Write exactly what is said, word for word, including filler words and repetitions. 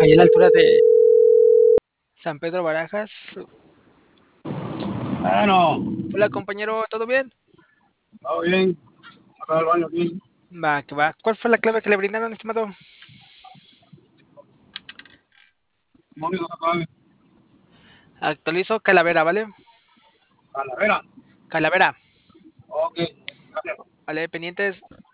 ahí a la altura de San Pedro Barajas. Bueno, Hola compañero, ¿todo bien? todo bien. Acá al baño aquí. Va, que va. ¿Cuál fue la clave que le brindaron, estimado? Mónica Cacabe. Actualizo Calavera, ¿vale? Calavera. Calavera, Ok. Gracias. ¿vale? Pendientes.